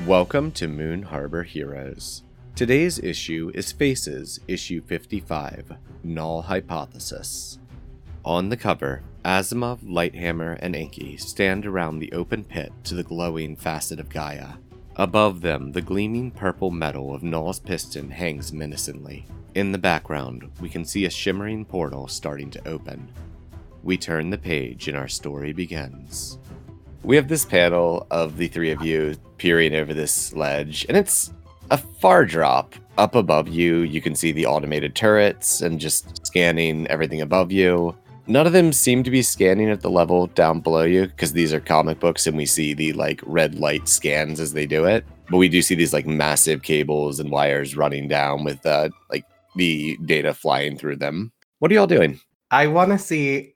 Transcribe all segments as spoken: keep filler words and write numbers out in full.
Welcome to Moon Harbor Heroes. Today's issue is Faces, issue fifty-five, Null Hypothesis. On the cover, Asimov, Lighthammer, and Enki stand around the open pit to the glowing facet of Gaia. Above them, the gleaming purple metal of Null's piston hangs menacingly. In the background, we can see a shimmering portal starting to open. We turn the page and our story begins. We have this panel of the three of you peering over this ledge, and it's a far drop. Up above you, you can see the automated turrets and just scanning everything above you. None of them seem to be scanning at the level down below you, because these are comic books and we see the like red light scans as they do it. But we do see these like massive cables and wires running down with uh, like the data flying through them. What are y'all doing? I want to see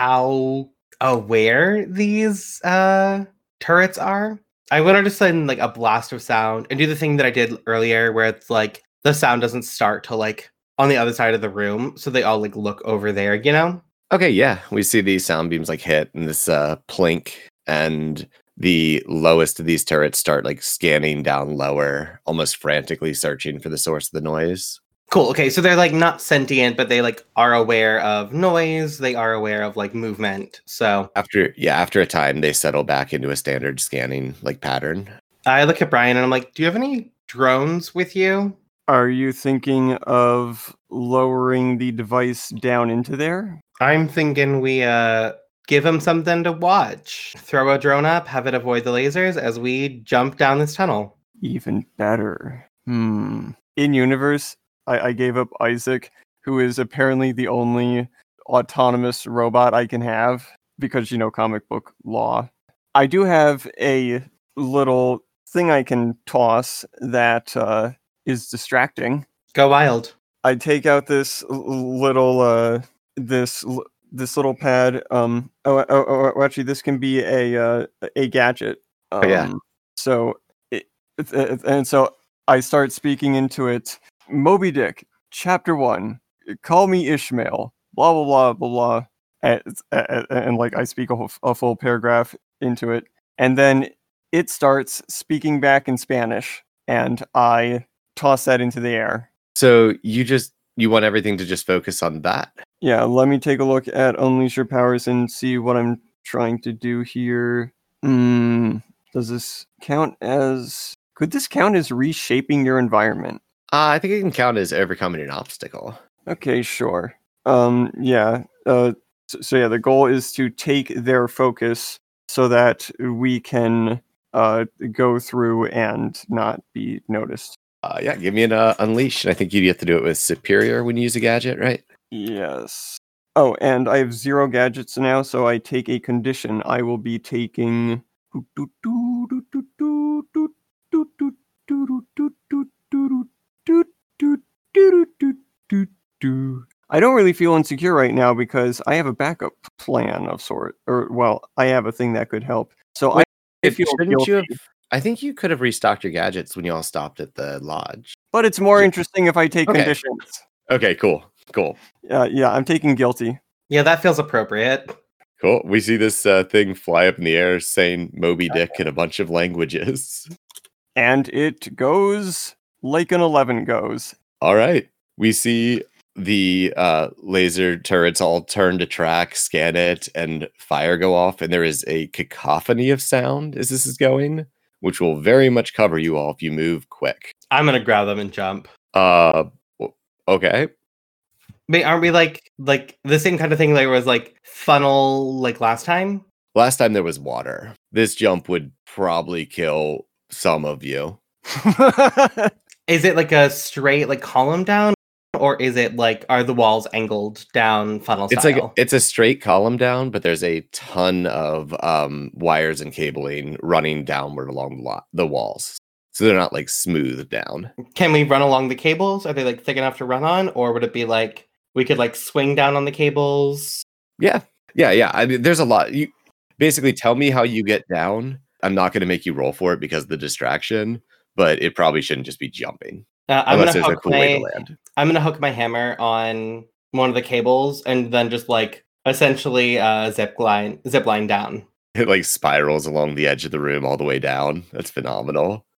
how aware these uh, turrets are. I want to just send like a blast of sound and do the thing that I did earlier where it's like the sound doesn't start till like on the other side of the room. So they all like look over there, you know? Okay, yeah. We see these sound beams like hit and this uh, plink, and the lowest of these turrets start like scanning down lower, almost frantically searching for the source of the noise. Cool. Okay, so they're like not sentient, but they like are aware of noise. They are aware of like movement. So after yeah, after a time, they settle back into a standard scanning like pattern. I look at Brian and I'm like, "Do you have any drones with you?" Are you thinking of lowering the device down into there? I'm thinking we uh give him something to watch. Throw a drone up, have it avoid the lasers as we jump down this tunnel. Even better. Hmm. In universe, I, I gave up Isaac, who is apparently the only autonomous robot I can have because, you know, comic book law. I do have a little thing I can toss that uh, is distracting. Go wild. I take out this little uh, this this little pad. Um. Oh, oh, oh, actually, this can be a uh, a gadget. Um, oh, yeah. So, it, it, and so I start speaking into it. Moby Dick, Chapter One. Call me Ishmael. Blah blah blah blah blah. And, and, and like I speak a, whole, a full paragraph into it, and then it starts speaking back in Spanish, and I toss that into the air. So you just you want everything to just focus on that? Yeah. Let me take a look at Unleash Your Powers and see what I'm trying to do here. Mm, does this count as? Could this count as reshaping your environment? Uh, I think it can count as overcoming an obstacle. Okay, sure. Um, yeah. Uh, so, so yeah, the goal is to take their focus so that we can uh, go through and not be noticed. Uh, yeah, give me an uh, unleash. I think you get to do it with superior when you use a gadget, right? Yes. Oh, and I have zero gadgets now, so I take a condition. I will be taking. I don't really feel insecure right now because I have a backup plan of sort, or well, I have a thing that could help. So Wait, I feel shouldn't you have, guilty. I think you could have restocked your gadgets when you all stopped at the lodge. But it's more interesting if I take Okay. conditions. Okay, cool, cool, Uh, yeah, I'm taking guilty. Yeah, that feels appropriate. cool. We see this uh, thing fly up in the air saying Moby Dick in a bunch of languages. And it goes like an eleven goes. All right. We see the uh, laser turrets all turn to track, scan it, and fire go off. And there is a cacophony of sound as this is going, which will very much cover you all if you move quick. I'm gonna grab them and jump. Uh, okay. Wait, aren't we like like the same kind of thing? Like was like funnel like last time? Last time there was water. This jump would probably kill some of you. Is it like a straight like column down, or is it like are the walls angled down funnel It's style? like it's a straight column down, but there's a ton of um, wires and cabling running downward along the, lo- the walls, so they're not like smooth down. Can we run along the cables? Are they like thick enough to run on, or would it be like we could like swing down on the cables? Yeah, yeah, yeah. I mean, there's a lot. You basically tell me how you get down. I'm not going to make you roll for it because of the distraction, but it probably shouldn't just be jumping. Uh, I'm unless gonna there's a hook cool my way to land. I'm gonna hook my hammer on one of the cables and then just like essentially uh, zip line zip line down. It like spirals along the edge of the room all the way down. That's phenomenal.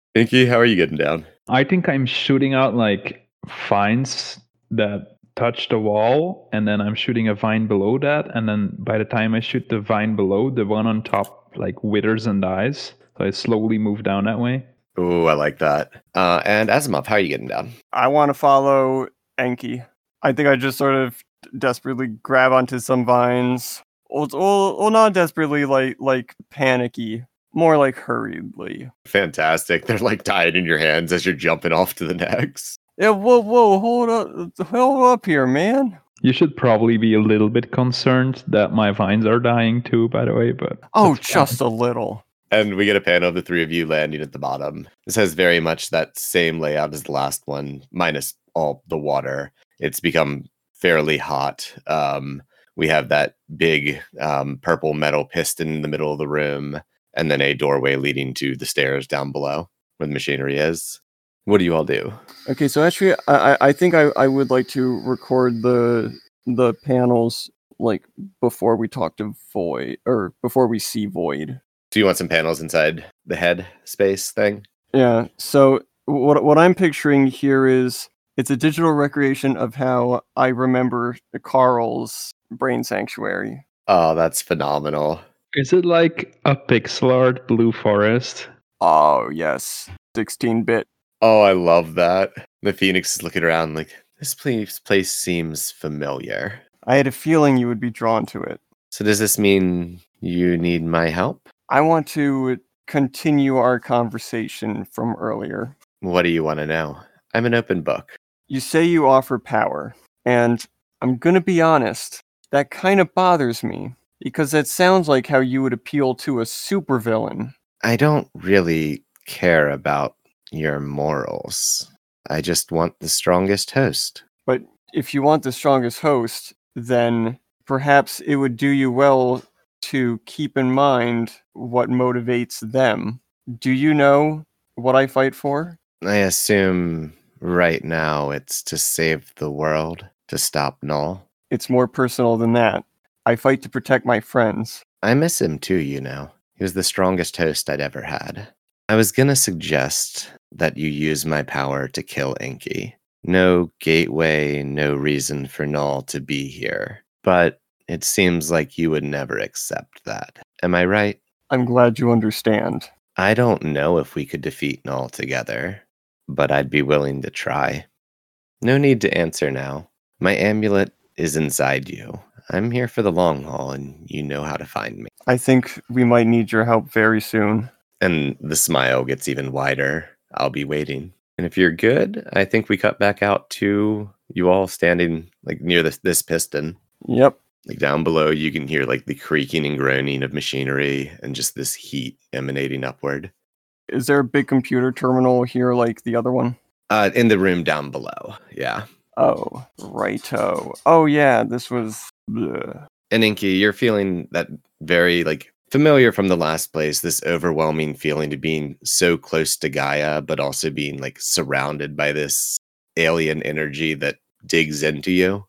Inky, how are you getting down? I think I'm shooting out like vines that touch the wall, and then I'm shooting a vine below that, and then by the time I shoot the vine below, the one on top like withers and dies. So I slowly move down that way. Ooh, I like that. Uh, and Asimov, how are you getting down? I want to follow Enki. I think I just sort of desperately grab onto some vines. Well, well, well not desperately, like like panicky. More like hurriedly. Fantastic. They're like dying in your hands as you're jumping off to the next. Yeah, whoa, whoa, hold up, hold up here, man. You should probably be a little bit concerned that my vines are dying too, by the way, but... Oh, that's just fine. a little. And we get a panel of the three of you landing at the bottom. This has very much that same layout as the last one, minus all the water. It's become fairly hot. Um, we have that big um, purple metal piston in the middle of the room, and then a doorway leading to the stairs down below where the machinery is. What do you all do? Okay, so actually, I I think I, I would like to record the the panels like before we talk to Void or before we see Void. Do you want some panels inside the head space thing? Yeah. So what what I'm picturing here is it's a digital recreation of how I remember Carl's brain sanctuary. Oh, that's phenomenal. Is it like a pixel art blue forest? Oh yes, sixteen bit. Oh, I love that. The Phoenix is looking around like, this place, place seems familiar. I had a feeling you would be drawn to it. So does this mean you need my help? I want to continue our conversation from earlier. What do you want to know? I'm an open book. You say you offer power, and I'm gonna be honest, that kind of bothers me, because that sounds like how you would appeal to a supervillain. I don't really care about your morals. I just want the strongest host. But if you want the strongest host, then perhaps it would do you well to keep in mind what motivates them. Do you know what I fight for? I assume right now it's to save the world, to stop Null. It's more personal than that. I fight to protect my friends. I miss him too, you know. He was the strongest host I'd ever had. I was gonna suggest that you use my power to kill Enki. No gateway, no reason for Null to be here. But it seems like you would never accept that. Am I right? I'm glad you understand. I don't know if we could defeat Null together, but I'd be willing to try. No need to answer now. My amulet is inside you. I'm here for the long haul, and you know how to find me. I think we might need your help very soon. And the smile gets even wider. I'll be waiting. And if you're good, I think we cut back out to you all standing like near this this piston. Yep. Like down below, you can hear like the creaking and groaning of machinery and just this heat emanating upward. Is there a big computer terminal here like the other one? Uh, in the room down below, yeah. Oh, righto. Oh yeah, this was... Bleh. And Inky, you're feeling that very like familiar from the last place, this overwhelming feeling of being so close to Gaia, but also being like surrounded by this alien energy that digs into you.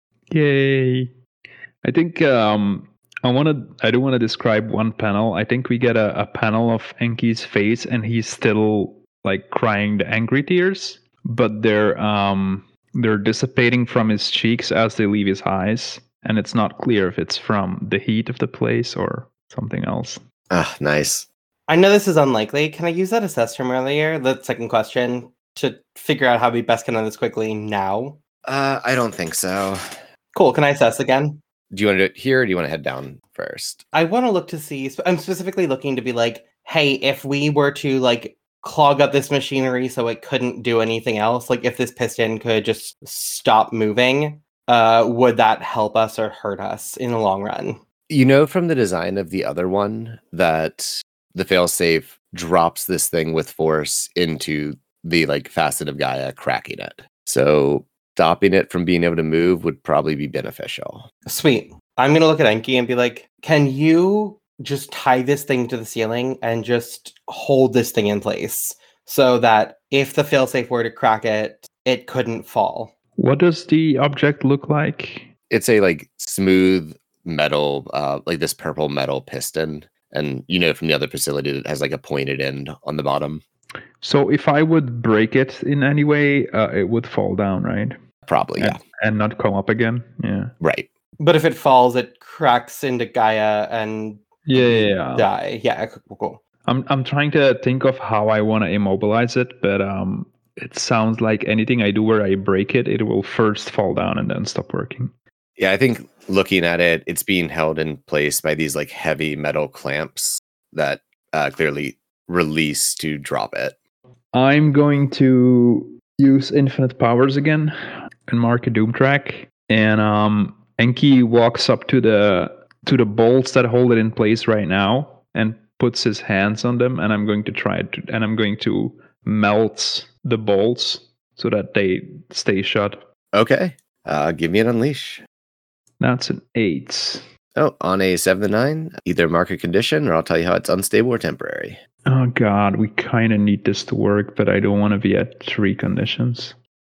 Yay. I think um, I want to. I do want to describe one panel. I think we get a, a panel of Enki's face, and he's still like crying the angry tears, but they're um they're dissipating from his cheeks as they leave his eyes, and it's not clear if it's from the heat of the place or something else. Ah, nice. I know this is unlikely. Can I use that assess from earlier, the second question, to figure out how we best can end this quickly now? Uh, I don't think so. Cool. Can I assess again? Do you want to do it here, or do you want to head down first? I want to look to see. I'm specifically looking to be like, hey, if we were to like clog up this machinery so it couldn't do anything else, like if this piston could just stop moving, uh, would that help us or hurt us in the long run? You know from the design of the other one that the failsafe drops this thing with force into the like facet of Gaia, cracking it. So stopping it from being able to move would probably be beneficial. Sweet. I'm going to look at Enki and be like, can you just tie this thing to the ceiling and just hold this thing in place so that if the failsafe were to crack it, it couldn't fall? What does the object look like? It's a like smooth metal, uh, like this purple metal piston. And you know from the other facility that it has like a pointed end on the bottom. So if I would break it in any way, uh, it would fall down, right? Probably, yeah. And, and not come up again. Yeah. Right. But if it falls, it cracks into Gaia and Yeah. you yeah, yeah. die. Yeah, cool, cool. I'm I'm trying to think of how I want to immobilize it, but um, it sounds like anything I do where I break it, it will first fall down and then stop working. Yeah, I think looking at it, it's being held in place by these like heavy metal clamps that uh, clearly release to drop it. I'm going to use infinite powers again and mark a doom track. And um, Enki walks up to the to the bolts that hold it in place right now and puts his hands on them. And I'm going to try to and I'm going to melt the bolts so that they stay shut. Okay, uh, give me an unleash. That's an eight. Oh, on a seven to nine, either mark a condition or I'll tell you how it's unstable or temporary. Oh god, we kind of need this to work, but I don't want to be at three conditions.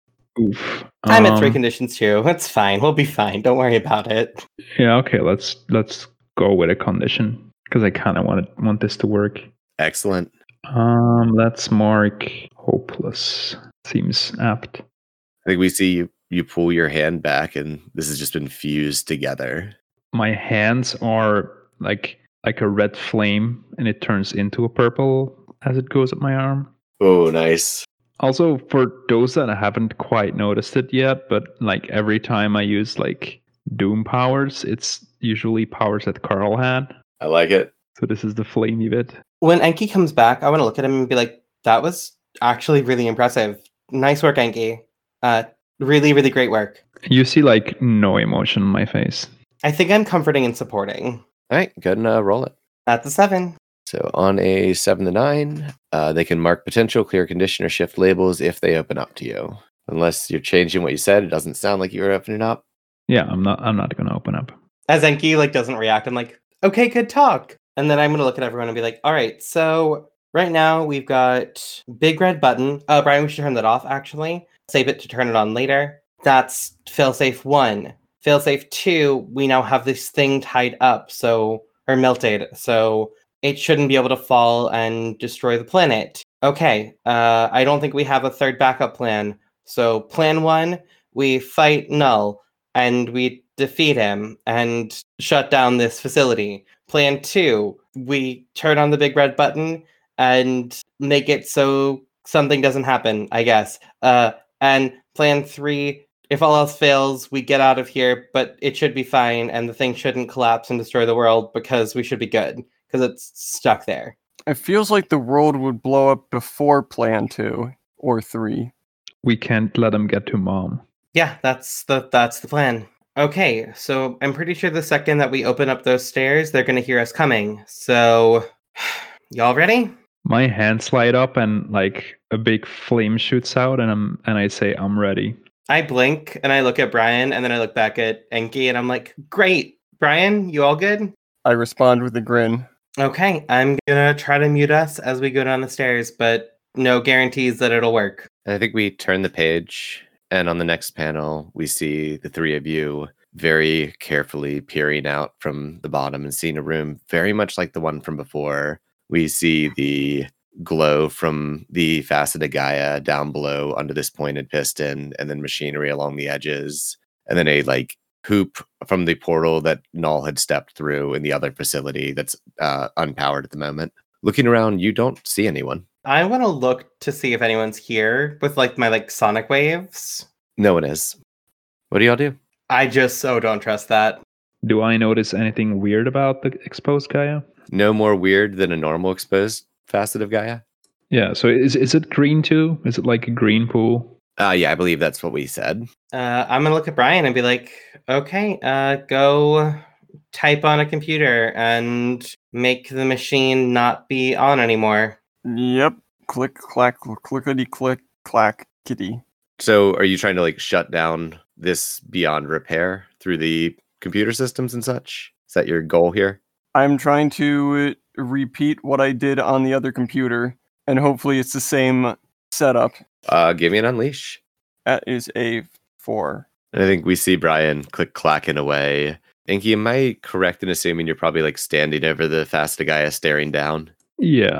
Oof. I'm at three Um, conditions too. That's fine. We'll be fine. Don't worry about it. Yeah, okay, let's let's go with a condition because I kind of want it, want this to work. Excellent. Um, let's mark hopeless. Seems apt. I think we see you, you pull your hand back and this has just been fused together. My hands are like like a red flame, and it turns into a purple as it goes up my arm. Oh, nice. Also, for those that haven't quite noticed it yet, but like every time I use like Doom powers, it's usually powers that Carl had. I like it. So this is the flamey bit. When Enki comes back, I want to look at him and be like, that was actually really impressive. Nice work, Enki. Uh, really, really great work. You see like no emotion on my face. I think I'm comforting and supporting. All right, go ahead and uh, roll it. That's a seven. So on a seven to nine, uh, they can mark potential, clear condition, or shift labels if they open up to you. Unless you're changing what you said, it doesn't sound like you were opening up. Yeah, I'm not I'm not gonna open up. As Enki like doesn't react, I'm like, okay, good talk. And then I'm gonna look at everyone and be like, all right, so right now we've got big red button. Uh, Brian, we should turn that off actually. Save it to turn it on later. That's failsafe one. Failsafe two, we now have this thing tied up, so or melted, so it shouldn't be able to fall and destroy the planet. Okay, uh, I don't think we have a third backup plan. So plan one, we fight Null and we defeat him and shut down this facility. Plan two, we turn on the big red button and make it so something doesn't happen, I guess. Uh, and plan three, if all else fails, we get out of here, but it should be fine and the thing shouldn't collapse and destroy the world because we should be good. Because it's stuck there. It feels like the world would blow up before plan two or three. We can't let him get to mom. Yeah, that's the that's the plan. Okay, so I'm pretty sure the second that we open up those stairs, they're gonna hear us coming. So, y'all ready? My hands light up and like a big flame shoots out, and I'm and I say I'm ready. I blink and I look at Brian, and then I look back at Enki, and I'm like, "Great, Brian, you all good?" I respond with a grin. Okay, I'm gonna try to mute us as we go down the stairs, but no guarantees that it'll work. And I think we turn the page, and on the next panel, we see the three of you very carefully peering out from the bottom and seeing a room very much like the one from before. We see the glow from the faceted Gaia down below under this pointed piston, and then machinery along the edges, and then a like hoop from the portal that Null had stepped through in the other facility that's uh, unpowered at the moment. Looking around, you don't see anyone. I want to look to see if anyone's here with like my like sonic waves. No one is. What do y'all do? I just so don't trust that. Do I notice anything weird about the exposed Gaia? No more weird than a normal exposed facet of Gaia? Yeah, so is is it green too? Is it like a green pool? Uh, yeah, I believe that's what we said. Uh, I'm gonna look at Brian and be like, okay, uh, go type on a computer and make the machine not be on anymore. Yep. Click, clack, clickety, click, clack, kitty. So are you trying to like shut down this beyond repair through the computer systems and such? Is that your goal here? I'm trying to repeat what I did on the other computer, and hopefully it's the same setup. Uh, give me an unleash. That is a four. And I think we see Brian click clacking away. Enki, am I correct in assuming you're probably like standing over the faceted Gaia staring down? Yeah.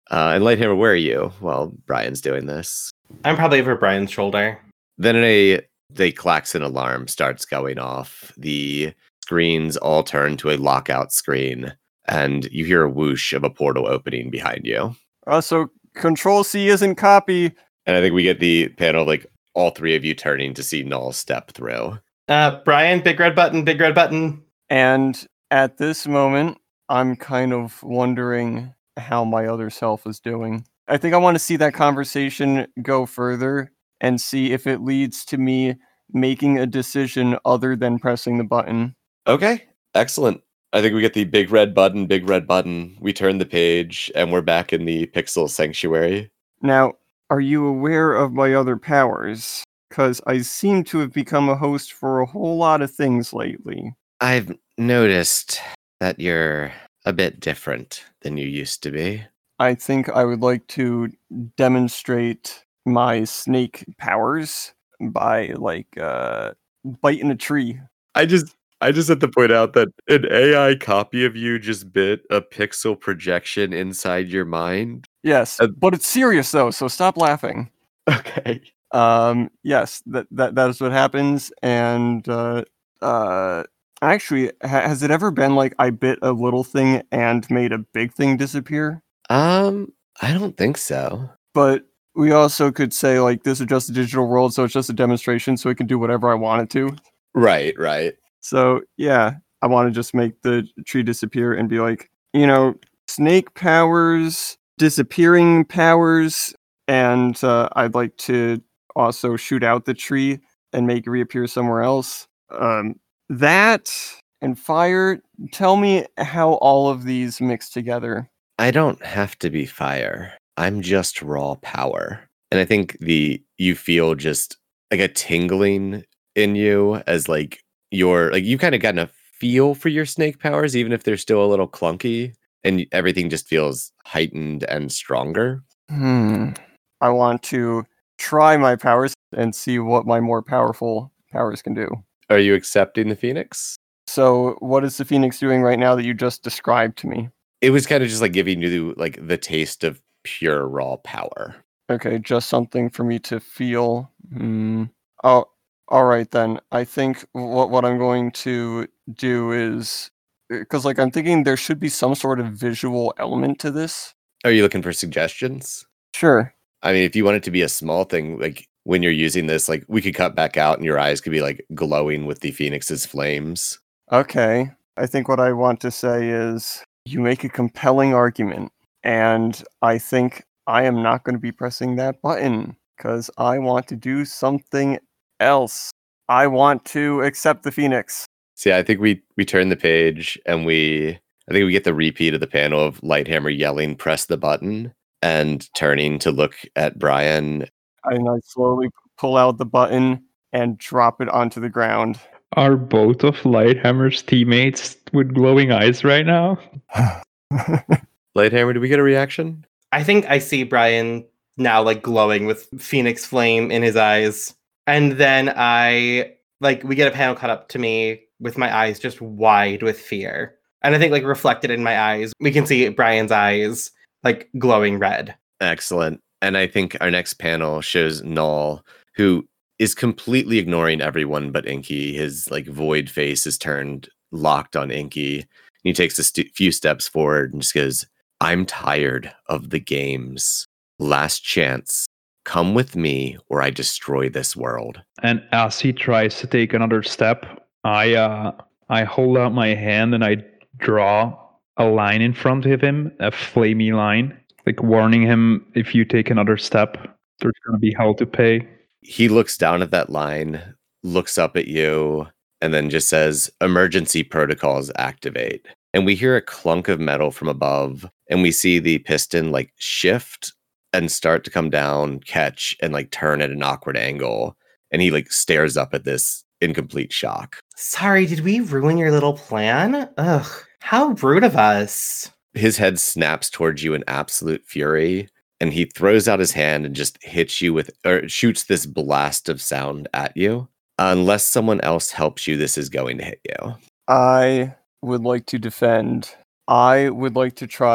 Uh, and Lighthammer, where are you while Brian's doing this? I'm probably over Brian's shoulder. Then a the klaxon alarm starts going off. The screens all turn to a lockout screen, and you hear a whoosh of a portal opening behind you. Uh, so Control C isn't copy. And I think we get the panel of like all three of you turning to see Null step through. Uh, Brian, big red button, big red button. And at this moment, I'm kind of wondering how my other self is doing. I think I want to see that conversation go further and see if it leads to me making a decision other than pressing the button. Okay, excellent. I think we get the big red button, big red button. We turn the page, and we're back in the Pixel Sanctuary. Now, are you aware of my other powers? Because I seem to have become a host for a whole lot of things lately. I've noticed that you're a bit different than you used to be. I think I would like to demonstrate my snake powers by, like, uh, biting a tree. I just I just have to point out that an A I copy of you just bit a pixel projection inside your mind. Yes, Uh, but it's serious though, so stop laughing. Okay. Um, yes, that that that is what happens, and uh, uh, actually, ha- has it ever been like I bit a little thing and made a big thing disappear? Um, I don't think so. But we also could say like this is just a digital world, so it's just a demonstration, so it can do whatever I want it to. Right, right. So yeah, I want to just make the tree disappear and be like, you know, snake powers, disappearing powers, and uh, I'd like to also shoot out the tree and make it reappear somewhere else. Um, that and fire. Tell me how all of these mix together. I don't have to be fire. I'm just raw power. And I think the you feel just like a tingling in you as like you're like you kind of gotten a feel for your snake powers, even if they're still a little clunky, and everything just feels heightened and stronger. Hmm. I want to try my powers and see what my more powerful powers can do. Are you accepting the Phoenix? So, what is the Phoenix doing right now that you just described to me? It was kind of just like giving you like the taste of pure raw power. Okay, just something for me to feel. Hmm. Oh, all right then. I think what what I'm going to do is because like I'm thinking there should be some sort of visual element to this. Are you looking for suggestions? Sure. I mean, if you want it to be a small thing, like when you're using this, like we could cut back out and your eyes could be like glowing with the Phoenix's flames. Okay. I think what I want to say is you make a compelling argument, and I think I am not going to be pressing that button because I want to do something else. I want to accept the Phoenix. So yeah, I think we we turn the page and we I think we get the repeat of the panel of Lighthammer yelling, "Press the button," and turning to look at Brian. And I slowly pull out the button and drop it onto the ground. Are both of Lighthammer's teammates with glowing eyes right now? Lighthammer, did we get a reaction? I think I see Brian now like glowing with Phoenix flame in his eyes. And then I like we get a panel cut up to me with my eyes just wide with fear. And I think like reflected in my eyes, we can see Brian's eyes like glowing red. Excellent. And I think our next panel shows Null, who is completely ignoring everyone but Inky. His like void face is turned locked on Inky. He takes a st- few steps forward and just goes, "I'm tired of the games. Last chance. Come with me or I destroy this world." And as he tries to take another step, I uh, I hold out my hand and I draw a line in front of him, a flamey line, like warning him if you take another step, there's going to be hell to pay. He looks down at that line, looks up at you, and then just says, "Emergency protocols activate." And we hear a clunk of metal from above, and we see the piston like shift and start to come down, catch, and like turn at an awkward angle. And he like stares up at this in complete shock. Sorry, did we ruin your little plan? Ugh, how rude of us. His head snaps towards you in absolute fury, and he throws out his hand and just hits you with, or shoots this blast of sound at you. Unless someone else helps you, this is going to hit you. I would like to defend. I would like to try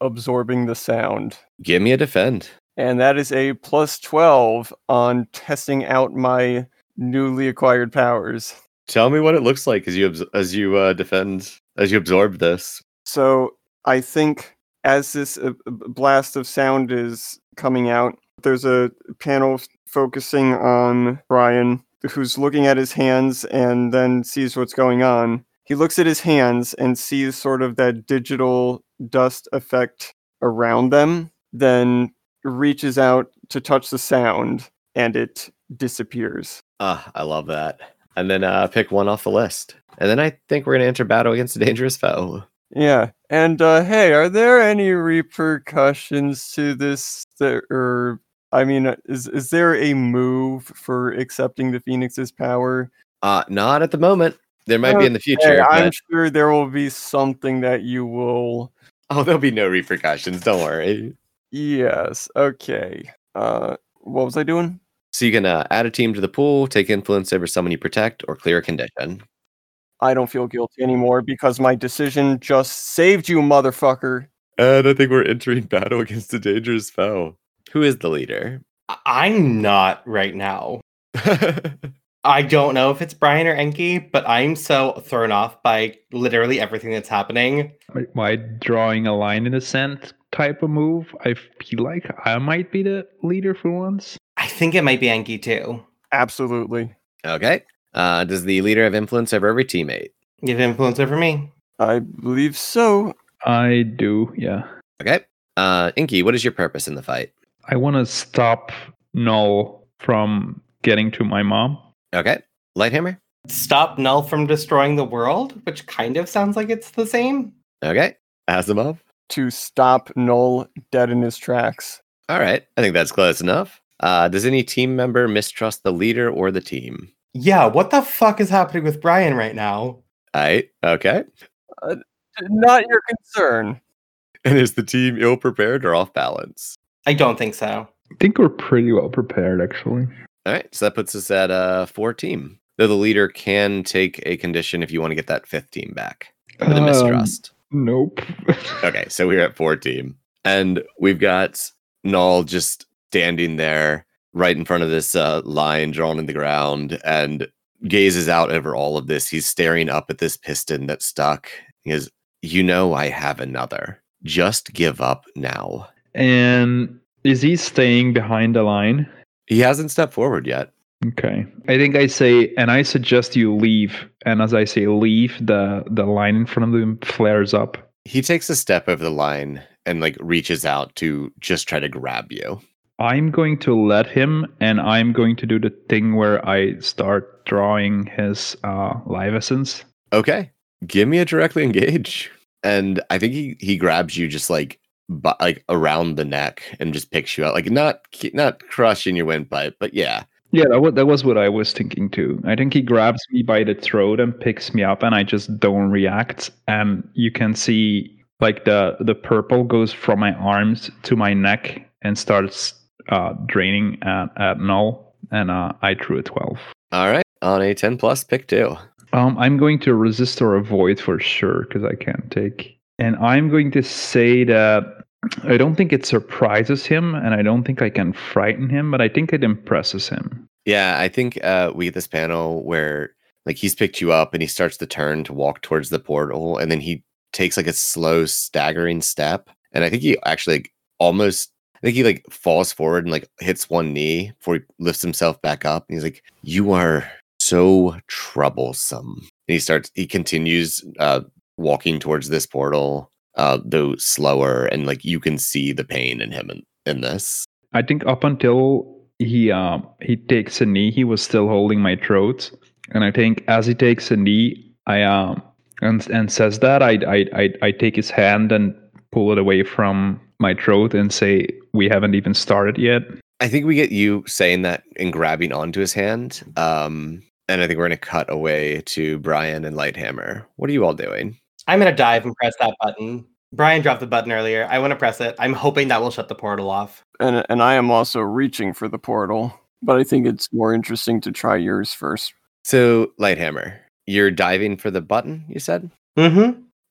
absorbing the sound. Give me a defend. And that is a plus twelve on testing out my newly acquired powers. Tell me what it looks like as you abs- as you uh, defend, as you absorb this. So I think as this uh, blast of sound is coming out, there's a panel focusing on Brian, who's looking at his hands and then sees what's going on. He looks at his hands and sees sort of that digital dust effect around them, then reaches out to touch the sound, and it disappears. Ah, I love that. And then uh, pick one off the list. And then I think we're going to enter battle against a dangerous foe. Yeah, and uh, hey, are there any repercussions to this? That, or I mean, is is there a move for accepting the Phoenix's power? Uh, not at the moment. There might be in the future. Hey, I'm but... sure there will be something that you will. Oh, there'll be no repercussions. Don't worry. Yes. Okay. Uh, what was I doing? So you can uh, add a team to the pool, take influence over someone you protect, or clear a condition. I don't feel guilty anymore because my decision just saved you, motherfucker. And I think we're entering battle against a dangerous foe. Who is the leader? I- I'm not right now. I don't know if it's Brian or Enki, but I'm so thrown off by literally everything that's happening. By drawing a line in the sand type of move, I feel like I might be the leader for once. I think it might be Enki too. Absolutely. Okay. Uh, does the leader have influence over every teammate? You have influence over me. I believe so. I do, yeah. Okay. Uh, Inky, what is your purpose in the fight? I want to stop Null from getting to my mom. Okay. Lighthammer? Stop Null from destroying the world, which kind of sounds like it's the same. Okay. Asimov? To stop Null dead in his tracks. All right. I think that's close enough. Uh, does any team member mistrust the leader or the team? Yeah, what the fuck is happening with Brian right now? All right. Okay. Uh, not your concern. And is the team ill-prepared or off balance? I don't think so. I think we're pretty well prepared, actually. All right. So that puts us at uh, four team. Though the leader can take a condition if you want to get that fifth team back. For the Um, mistrust. Nope. Okay, so we're at four team. And we've got Null just standing there right in front of this uh, line drawn in the ground and gazes out over all of this. He's staring up at this piston that's stuck. He goes, you know I have another. Just give up now. And is he staying behind the line? He hasn't stepped forward yet. Okay. I think I say, and I suggest you leave. And as I say leave, the, the line in front of him flares up. He takes a step over the line and like reaches out to just try to grab you. I'm going to let him, and I'm going to do the thing where I start drawing his uh, live essence. Okay. Give me a directly engage. And I think he, he grabs you just like bu- like around the neck and just picks you out. Like not not crushing your windpipe, but yeah. Yeah, that was, that was what I was thinking too. I think he grabs me by the throat and picks me up, and I just don't react. And you can see like the, the purple goes from my arms to my neck and starts uh, draining at, at Null. And uh, I drew a twelve. All right. On a ten plus, pick two. Um, I'm going to resist or avoid for sure because I can't take. And I'm going to say that I don't think it surprises him, and I don't think I can frighten him, but I think it impresses him. Yeah, I think uh, we get this panel where like he's picked you up and he starts to turn to walk towards the portal, and then he takes like a slow, staggering step, and I think he actually like, almost. I think he like falls forward and like hits one knee before he lifts himself back up. And he's like, "You are so troublesome." And he starts. He continues uh, walking towards this portal, uh, though slower, and like you can see the pain in him in, in this. I think up until he um he takes a knee, he was still holding my throat, and I think as he takes a knee, I um and and says that I I I, I take his hand and pull it away from my throat and say, "We haven't even started yet." I think we get you saying that and grabbing onto his hand. Um, and I think we're going to cut away to Brian and Lighthammer. What are you all doing? I'm going to dive and press that button. Brian dropped the button earlier. I want to press it. I'm hoping that will shut the portal off. And and I am also reaching for the portal, but I think it's more interesting to try yours first. So, Lighthammer, you're diving for the button, you said? Mm-hmm.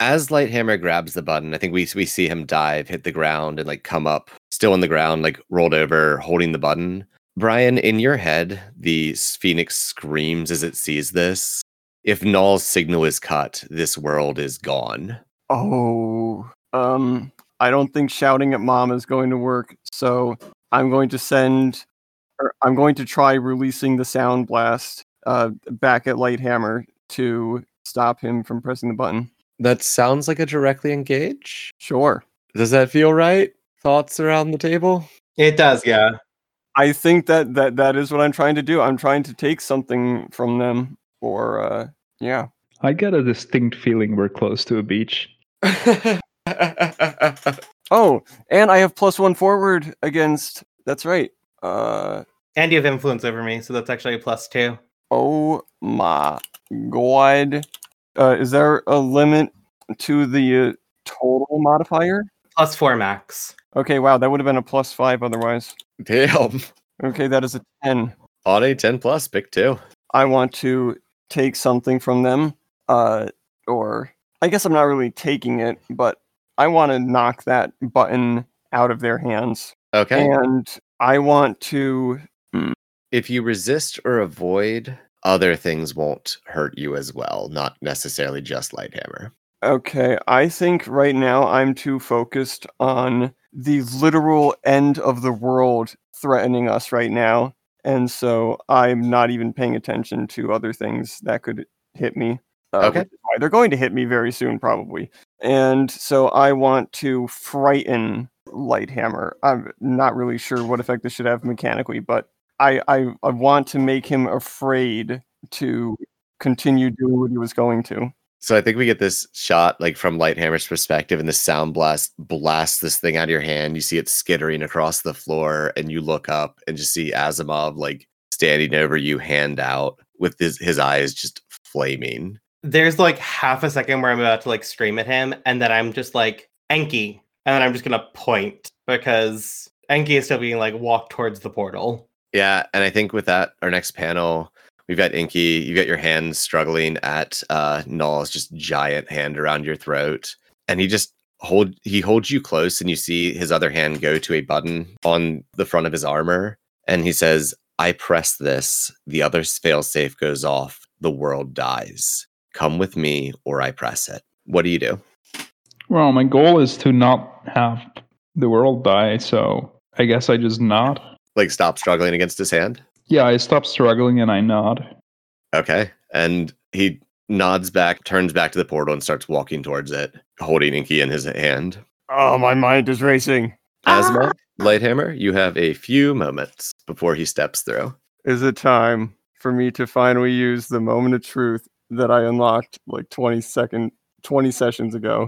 As Lighthammer grabs the button, I think we we see him dive, hit the ground, and like come up, still on the ground, like rolled over, holding the button. Brian, in your head, the Phoenix screams as it sees this. If Null's signal is cut, this world is gone. Oh, um, I don't think shouting at mom is going to work. So I'm going to send, or I'm going to try releasing the sound blast uh, back at Lighthammer to stop him from pressing the button. That sounds like a directly engage. Sure. Does that feel right? Thoughts around the table? It does, yeah. I think that, that that is what I'm trying to do. I'm trying to take something from them, or uh, yeah. I get a distinct feeling we're close to a beach. Oh, and I have plus one forward against. That's right. Uh, And you have influence over me, so that's actually a plus two. oh my god. Uh, is there a limit to the uh, total modifier? Plus four max. Okay, wow, that would have been a plus five otherwise. Damn. Okay, that is a ten. On a ten plus, pick two. I want to take something from them, uh, or I guess I'm not really taking it, but I want to knock that button out of their hands. Okay. And I want to... If you resist or avoid, other things won't hurt you as well, not necessarily just Lighthammer. Okay, I think right now I'm too focused on the literal end of the world threatening us right now, and so I'm not even paying attention to other things that could hit me. Uh, Okay. which is why they're going to hit me very soon, probably. And so I want to frighten Lighthammer. I'm not really sure what effect this should have mechanically, but I, I, I want to make him afraid to continue doing what he was going to. So I think we get this shot like from Lighthammer's perspective, and the sound blast blasts this thing out of your hand. You see it skittering across the floor, and you look up and just see Asimov like standing over you, hand out, with his, his eyes just flaming. There's like half a second where I'm about to like scream at him, and then I'm just like, Enki. And then I'm just gonna point because Enki is still being like walked towards the portal. Yeah, and I think with that, our next panel, we've got Inky. You got your hands struggling at uh, Null's just giant hand around your throat, and he just hold he holds you close, and you see his other hand go to a button on the front of his armor, and he says, "I press this. The other failsafe goes off. The world dies. Come with me, or I press it." What do you do? Well, my goal is to not have the world die, so I guess I just nod. Like stop struggling against his hand? Yeah, I stop struggling and I nod. Okay, and he nods back, turns back to the portal, and starts walking towards it, holding Inky in his hand. Oh, my mind is racing. Asimov, Lighthammer, you have a few moments before he steps through. Is it time for me to finally use the moment of truth that I unlocked like twenty second, twenty sessions ago?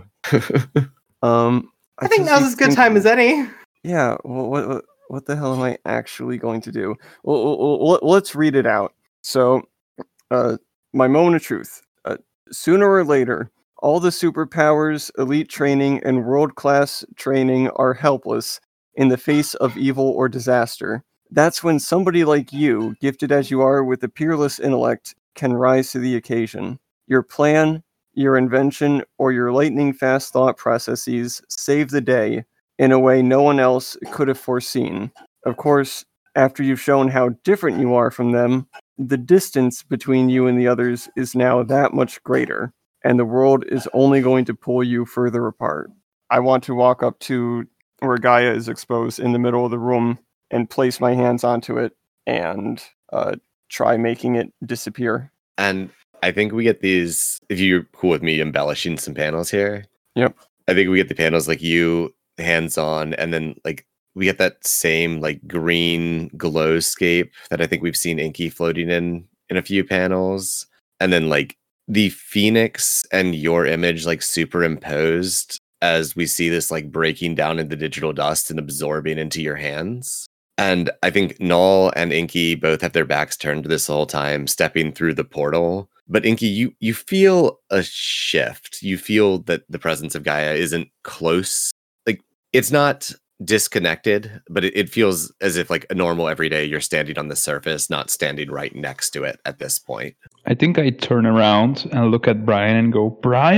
um, I think just now's keep as good thinking- time as any. Yeah. Well, what, what what the hell am I actually going to do? Well, well, well, let's read it out. So, uh, my moment of truth. Uh, sooner or later, all the superpowers, elite training, and world-class training are helpless in the face of evil or disaster. That's when somebody like you, gifted as you are with a peerless intellect, can rise to the occasion. Your plan, your invention, or your lightning-fast thought processes save the day in a way no one else could have foreseen. Of course, after you've shown how different you are from them, the distance between you and the others is now that much greater, and the world is only going to pull you further apart. I want to walk up to where Gaia is exposed in the middle of the room and place my hands onto it and uh, try making it disappear. And I think we get these, if you're cool with me embellishing some panels here. Yep. I think we get the panels like you, hands on, and then like we get that same like green glow scape that I think we've seen Inky floating in in a few panels. And then like the Phoenix and your image like superimposed as we see this like breaking down into digital dust and absorbing into your hands. And I think Null and Inky both have their backs turned to this whole time, stepping through the portal. But Inky, you you feel a shift. You feel that the presence of Gaia isn't close. Like it's not disconnected, but it, it feels as if like a normal everyday you're standing on the surface, not standing right next to it at this point. I think I turn around and look at Brian and go, Brian,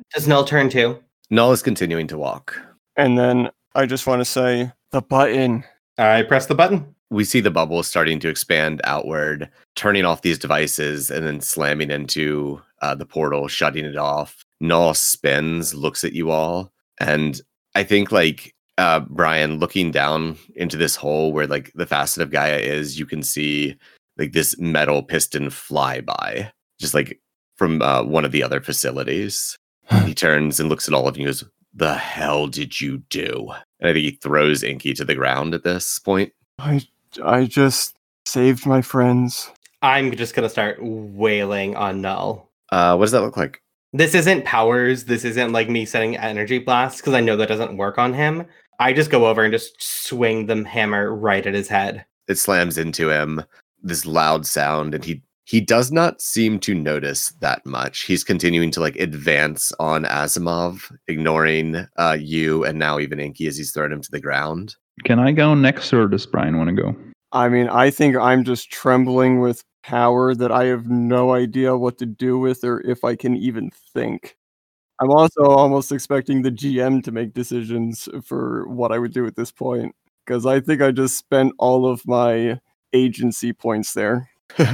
Does Null turn too? Null is continuing to walk. And then I just want to say the button. I press the button. We see the bubble starting to expand outward, turning off these devices and then slamming into uh, the portal, shutting it off. Null spins, looks at you all. And I think like uh, Brian, looking down into this hole where like the facet of Gaia is, you can see like this metal piston fly by, just like from uh, one of the other facilities. He turns and looks at all of you and goes, "The hell did you do?" And I think he throws Inky to the ground at this point. I, I just saved my friends. I'm just going to start wailing on Null. Uh, what does that look like? This isn't powers. This isn't like me setting energy blasts because I know that doesn't work on him. I just go over and just swing the hammer right at his head. It slams into him, this loud sound, and he he does not seem to notice that much. He's continuing to like advance on Asimov, ignoring uh, you and now even Inky as he's thrown him to the ground. Can I go next, or does Brian want to go? I mean, I think I'm just trembling with power that I have no idea what to do with or if I can even think. I'm also almost expecting the G M to make decisions for what I would do at this point, because I think I just spent all of my agency points there.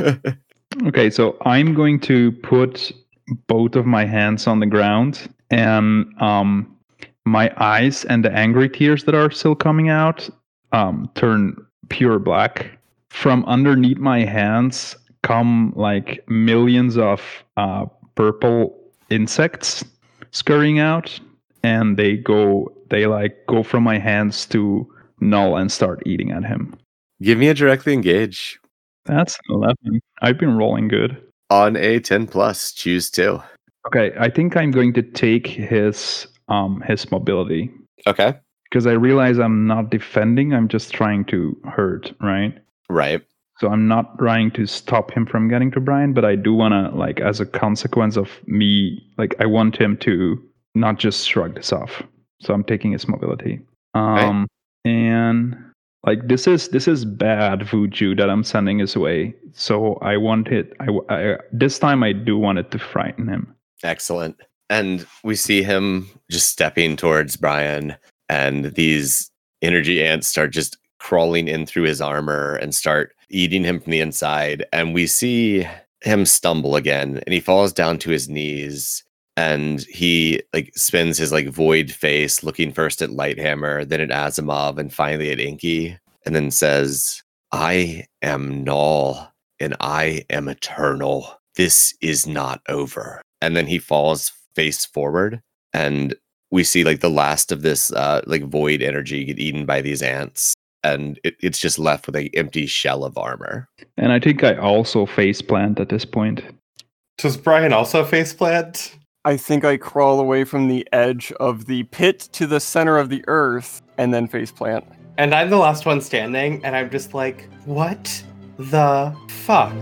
Okay, so I'm going to put both of my hands on the ground, and um, my eyes and the angry tears that are still coming out um, turn pure black. From underneath my hands come like millions of uh, purple insects scurrying out, and they go, they like go from my hands to Null and start eating at him. Give me a directly engage. That's an eleven. I've been rolling good. On a ten plus, choose two. Okay, I think I'm going to take his um his mobility Okay. because I realize I'm not defending. I'm just trying to hurt, right? Right. So I'm not trying to stop him from getting to Brian, but I do want to, like, as a consequence of me, like, I want him to not just shrug this off. So I'm taking his mobility. Um, okay. And like this is this is bad Vuju that I'm sending his way. So I want it. I, I this time I do want it to frighten him. Excellent. And we see him just stepping towards Brian, and these energy ants start just crawling in through his armor and start eating him from the inside. And we see him stumble again, and he falls down to his knees, and he like spins his like void face, looking first at Lighthammer, then at Asimov, and finally at Inky, and then says, "I am Null, and I am eternal. This is not over." And then he falls face forward, and we see like the last of this uh, like void energy get eaten by these ants. And it, it's just left with an empty shell of armor. And I think I also faceplant at this point. Does Brian also faceplant? I think I crawl away from the edge of the pit to the center of the earth and then faceplant. And I'm the last one standing, and I'm just like, what the fuck?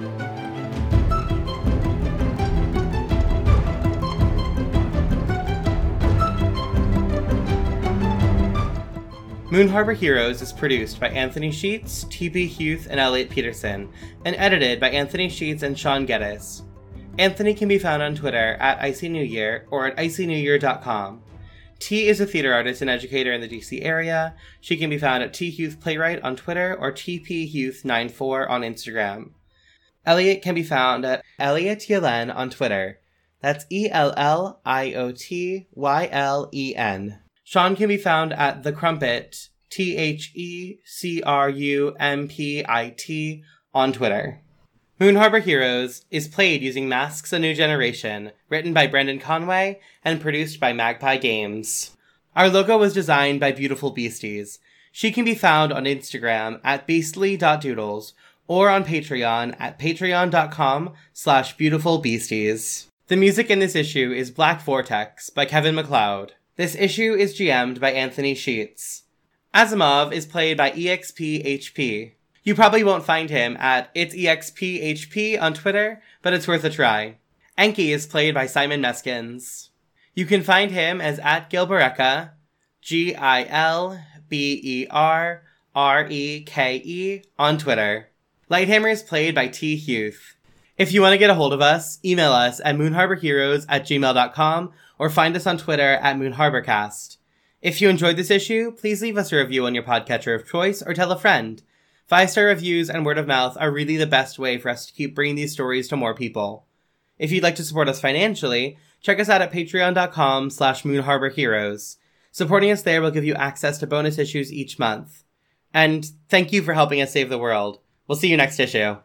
Moon Harbor Heroes is produced by Anthony Sheets, T B Huth, and Elliot Peterson, and edited by Anthony Sheets and Sean Geddes. Anthony can be found on Twitter at Icy New Year or at icy new year dot com. T is a theater artist and educator in the D C area. She can be found at T Huth Playwright on Twitter or T P Huth ninety-four on Instagram. Elliot can be found at Elliot Yellen on Twitter. That's E L L I O T Y L E N. Sean can be found at The Crumpit, T H E C R U M P I T, on Twitter. Moon Harbor Heroes is played using Masks: A New Generation, written by Brendan Conway and produced by Magpie Games. Our logo was designed by Beautiful Beasties. She can be found on Instagram at beastly dot doodles or on Patreon at patreon.com slash beautifulbeasties. The music in this issue is Black Vortex by Kevin MacLeod. This issue is G M'd by Anthony Sheets. Asimov is played by E X P H P. You probably won't find him at It's E X P H P on Twitter, but it's worth a try. Enki is played by Simon Meskins. You can find him as at Gilbereka, G I L B E R R E K E, on Twitter. Lighthammer is played by T. Huth. If you want to get a hold of us, email us at moonharborheroes at gmail dot com or find us on Twitter at moonharborcast. If you enjoyed this issue, please leave us a review on your podcatcher of choice or tell a friend. Five-star reviews and word of mouth are really the best way for us to keep bringing these stories to more people. If you'd like to support us financially, check us out at patreon dot com slash moonharborheroes. Supporting us there will give you access to bonus issues each month. And thank you for helping us save the world. We'll see you next issue.